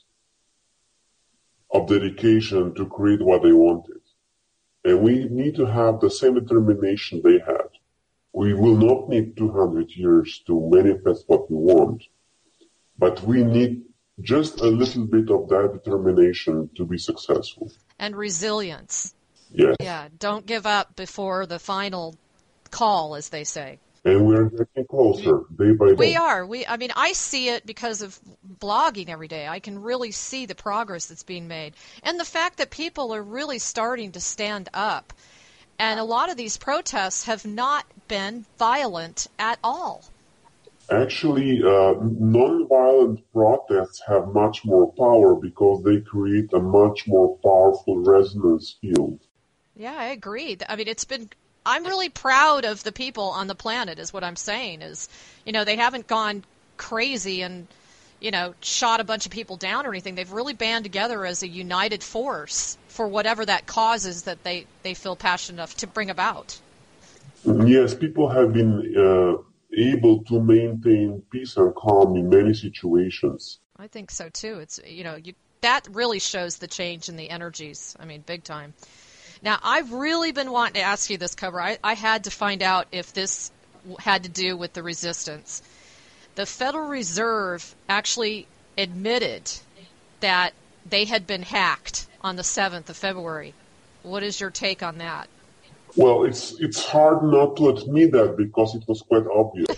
Speaker 2: of dedication to create what they wanted. And we need to have the same determination they had. We will not need two hundred years to manifest what we want, but we need just a little bit of that determination to be successful.
Speaker 1: And resilience.
Speaker 2: Yes.
Speaker 1: Yeah, don't give up before the final call, as they say.
Speaker 2: And we're getting closer, day by day.
Speaker 1: We are. We, I mean, I see it because of blogging every day. I can really see the progress that's being made. And the fact that people are really starting to stand up. And a lot of these protests have not been violent at all. Actually,
Speaker 2: uh, non-violent protests have much more power because they create a much more powerful resonance field.
Speaker 1: Yeah, I agree. I mean, it's been... I'm really proud of the people on the planet, is what I'm saying, is, you know, they haven't gone crazy and, you know, shot a bunch of people down or anything. They've really band together as a united force for whatever that cause is that they, they feel passionate enough to bring about.
Speaker 2: Yes, people have been uh, able to maintain peace and calm in many situations.
Speaker 1: I think so, too. It's, you know, you, that really shows the change in the energies. I mean, big time. Now, I've really been wanting to ask you this, Cobra. I, I had to find out if this had to do with the resistance. The Federal Reserve actually admitted that they had been hacked on the seventh of February. What is your take on that?
Speaker 2: Well, it's it's hard not to admit that because it was quite obvious.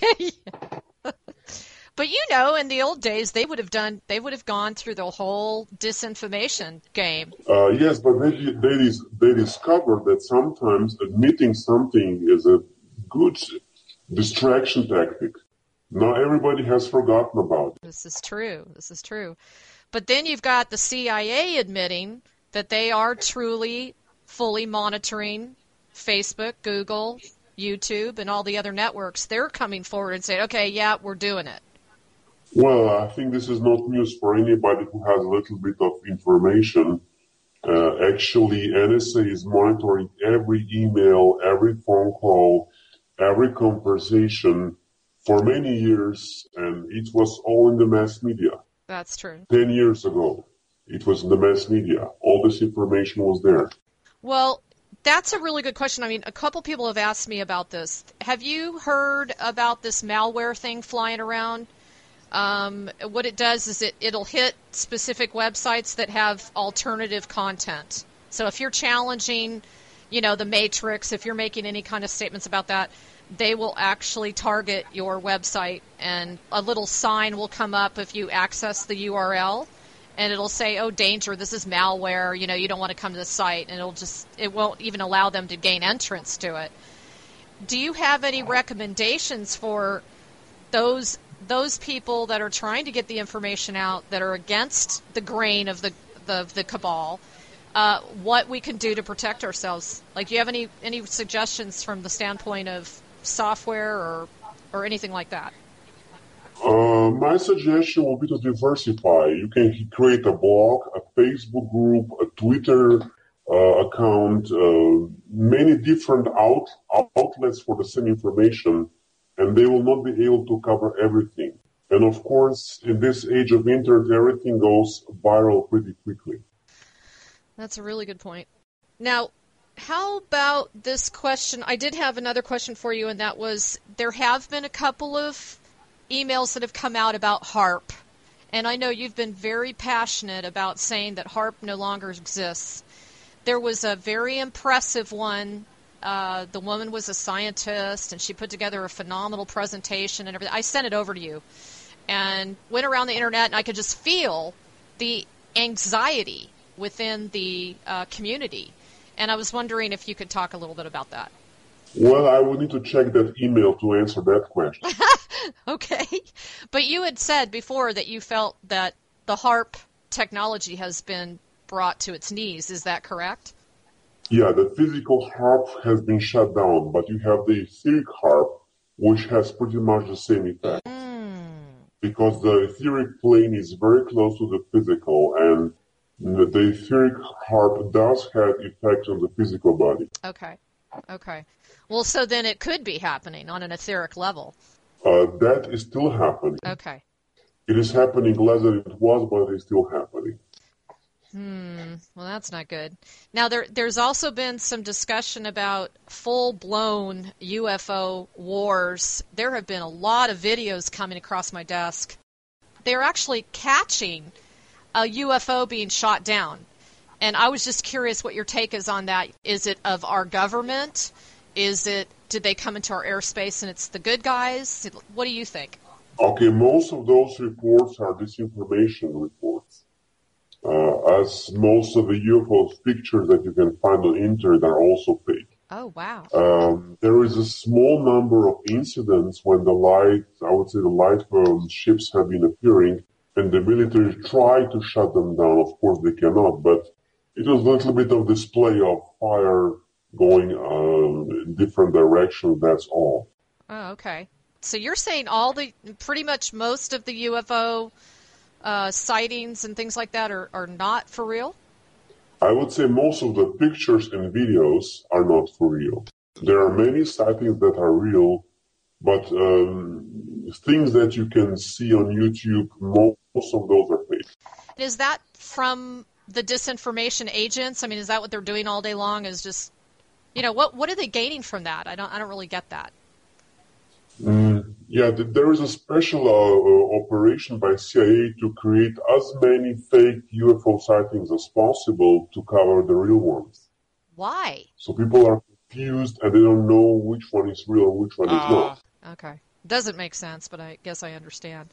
Speaker 1: But you know, in the old days, they would have done. They would have gone through the whole disinformation game.
Speaker 2: Uh, yes, but they they, dis- they discovered that sometimes admitting something is a good distraction tactic. Not everybody has forgotten about it.
Speaker 1: This is true. This is true. But then you've got the C I A admitting that they are truly, fully monitoring Facebook, Google, YouTube, and all the other networks. They're coming forward and saying, okay, yeah, we're doing it.
Speaker 2: Well, I think this is not news for anybody who has a little bit of information. Uh, actually, N S A is monitoring every email, every phone call, every conversation for many years, and it was all in the mass media.
Speaker 1: That's true.
Speaker 2: Ten years ago, it was in the mass media. All this information was there.
Speaker 1: Well, that's a really good question. I mean, a couple people have asked me about this. Have you heard about this malware thing flying around? Um, what it does is it, it'll hit specific websites that have alternative content. So if you're challenging, you know, the Matrix, if you're making any kind of statements about that, they will actually target your website, and a little sign will come up if you access the U R L, and it'll say, oh, danger, this is malware, you know, you don't want to come to the site, and it'll just, it won't even allow them to gain entrance to it. Do you have any recommendations for those those people that are trying to get the information out, that are against the grain of the the, the cabal, uh, what we can do to protect ourselves? Like, do you have any, any suggestions from the standpoint of software or or anything like that?
Speaker 2: Uh, my suggestion would be to diversify. You can create a blog, a Facebook group, a Twitter uh, account, uh, many different out, outlets for the same information, and they will not be able to cover everything. And of course, in this age of internet, everything goes viral pretty quickly.
Speaker 1: That's a really good point. Now, how about this question? I did have another question for you, and that was, there have been a couple of emails that have come out about HAARP, and I know you've been very passionate about saying that HAARP no longer exists. There was a very impressive one. Uh, the woman was a scientist, and she put together a phenomenal presentation and everything. I sent it over to you and went around the internet, and I could just feel the anxiety within the uh, community. And I was wondering if you could talk a little bit about that.
Speaker 2: Well, I would need to check that email to answer that question.
Speaker 1: Okay. But you had said before that you felt that the HAARP technology has been brought to its knees. Is that correct?
Speaker 2: Yeah, the physical HAARP has been shut down, but you have the etheric HAARP, which has pretty much the same effect.
Speaker 1: Mm.
Speaker 2: Because the etheric plane is very close to the physical, and the etheric HAARP does have effect on the physical body.
Speaker 1: Okay. Okay. Well, so then it could be happening on an etheric level.
Speaker 2: Uh, that is still happening.
Speaker 1: Okay.
Speaker 2: It is happening less than it was, but it is still happening.
Speaker 1: Hmm. Well, that's not good. Now, there, there's also been some discussion about full-blown U F O wars. There have been a lot of videos coming across my desk. They're actually catching a U F O being shot down. And I was just curious what your take is on that. Is it of our government? Is it, did they come into our airspace and it's the good guys? What do you think?
Speaker 2: Okay, most of those reports are disinformation reports. Uh, as most of the U F O pictures that you can find on the internet are also fake.
Speaker 1: Oh, wow.
Speaker 2: Um, there is a small number of incidents when the light, I would say the light um, ships have been appearing, and the military tried to shut them down. Of course, they cannot, but it was a little bit of display of fire going um, in different directions, that's all.
Speaker 1: Oh, okay. So you're saying all the, pretty much most of the U F O uh, sightings and things like that are, are not for real?
Speaker 2: I would say most of the pictures and videos are not for real. There are many sightings that are real, but um, things that you can see on YouTube, most of those are fake.
Speaker 1: Is that from the disinformation agents? I mean, is that what they're doing all day long? Is just, you know, what what are they gaining from that? I don't I don't really get that.
Speaker 2: Mm, yeah, th- there is a special uh, uh, operation by C I A to create as many fake U F O sightings as possible to cover the real ones.
Speaker 1: Why?
Speaker 2: So people are confused and they don't know which one is real and which one uh. is not.
Speaker 1: Okay. Doesn't make sense, but I guess I understand.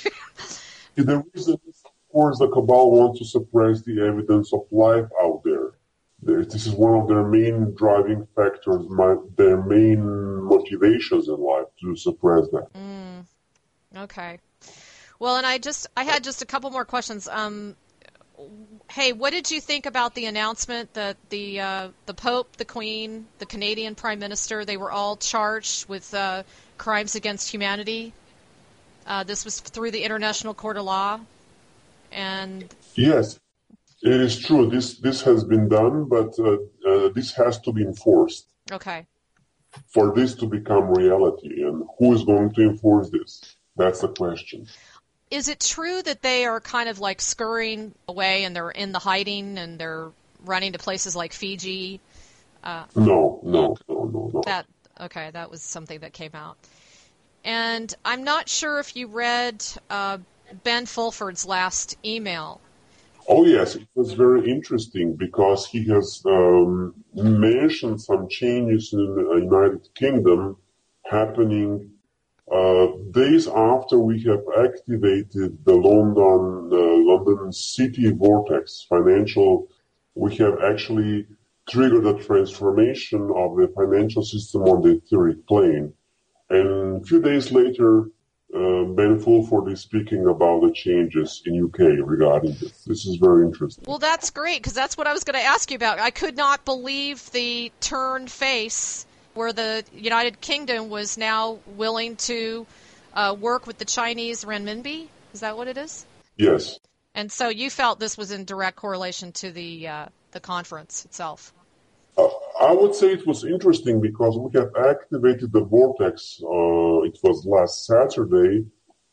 Speaker 2: The reason is, of course, the cabal wants to suppress the evidence of life out there. This is one of their main driving factors, my, their main motivations in life, to suppress that.
Speaker 1: Mm, okay. Well, and I just I had just a couple more questions. Um, hey, what did you think about the announcement that the uh, the Pope, the Queen, the Canadian Prime Minister, they were all charged with uh, crimes against humanity? Uh, this was through the International Court of Law, and
Speaker 2: yes. It is true. This this has been done, but uh, uh, this has to be enforced.
Speaker 1: Okay.
Speaker 2: For this to become reality, and who is going to enforce this? That's the question.
Speaker 1: Is it true that they are kind of like scurrying away and they're in the hiding and they're running to places like Fiji?
Speaker 2: Uh, no, no, no, no, no.
Speaker 1: That okay. That was something that came out, and I'm not sure if you read uh, Ben Fulford's last email.
Speaker 2: Oh, yes, it was very interesting because he has um, mentioned some changes in the United Kingdom happening uh, days after we have activated the London, uh, London City Vortex financial. We have actually triggered a transformation of the financial system on the etheric plane. And a few days later, Uh, Ben Fulford is speaking about the changes in U K regarding this. This is very interesting.
Speaker 1: Well, that's great, because that's what I was going to ask you about. I could not believe the turned face where the United Kingdom was now willing to uh, work with the Chinese renminbi. Is that what it is?
Speaker 2: Yes.
Speaker 1: And so you felt this was in direct correlation to the uh, the conference itself.
Speaker 2: Uh, I would say it was interesting because we have activated the vortex. Uh, it was last Saturday,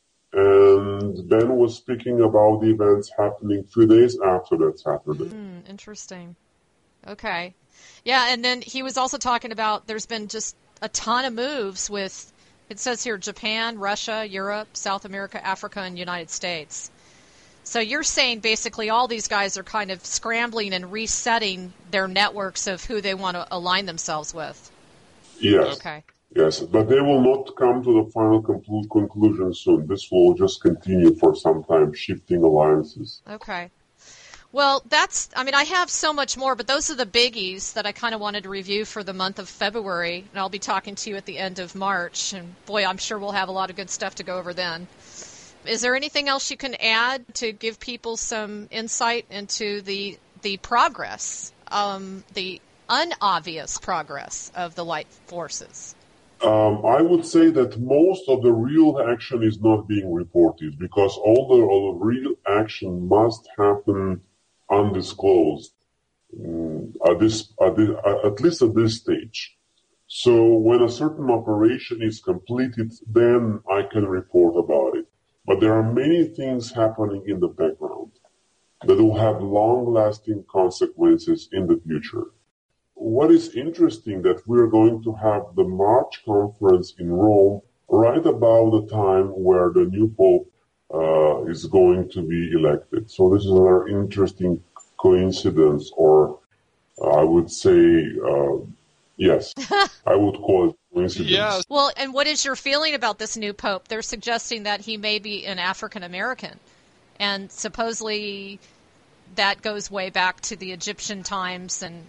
Speaker 2: and Ben was speaking about the events happening three days after that Saturday.
Speaker 1: Mm, interesting. Okay. Yeah, and then he was also talking about there's been just a ton of moves with, it says here, Japan, Russia, Europe, South America, Africa, and United States. So you're saying basically all these guys are kind of scrambling and resetting their networks of who they want to align themselves with.
Speaker 2: Yes.
Speaker 1: Okay.
Speaker 2: Yes, but they will not come to the final conclu- conclusion soon. This will just continue for some time, shifting alliances.
Speaker 1: Okay. Well, that's, I mean, I have so much more, but those are the biggies that I kind of wanted to review for the month of February, and I'll be talking to you at the end of March, and boy, I'm sure we'll have a lot of good stuff to go over then. Is there anything else you can add to give people some insight into the the progress, um, the unobvious progress of the light forces?
Speaker 2: Um, I would say that most of the real action is not being reported because all the, all the real action must happen undisclosed um, at this, at this at least at this stage. So when a certain operation is completed, then I can report about it. But there are many things happening in the background that will have long-lasting consequences in the future. What is interesting that we're going to have the March conference in Rome right about the time where the new Pope uh, is going to be elected. So this is another interesting coincidence, or uh, I would say, uh, yes, I would call it coincidence.
Speaker 1: Yeah. Well, and what is your feeling about this new Pope? They're suggesting that he may be an African American, and supposedly that goes way back to the Egyptian times. And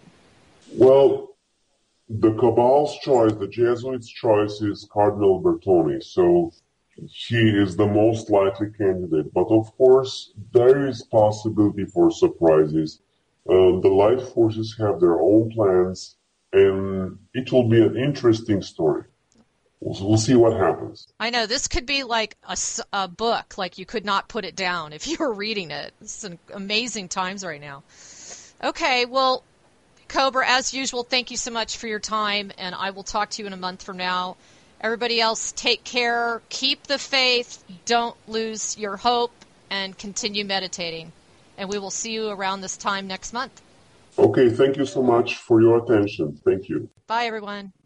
Speaker 2: well, the Cabal's choice, the Jesuits' choice is Cardinal Bertone, so he is the most likely candidate. But of course, there is possibility for surprises. Uh, the light forces have their own plans, and it will be an interesting story. We'll, we'll see what happens.
Speaker 1: I know, this could be like a, a book, like you could not put it down if you were reading it. It's an amazing times right now. Okay, well, Cobra, as usual, thank you so much for your time, and I will talk to you in a month from now. Everybody else, take care, keep the faith, don't lose your hope, and continue meditating. and we will see you around this time next month.
Speaker 2: Okay, thank you so much for your attention. Thank you.
Speaker 1: Bye, everyone.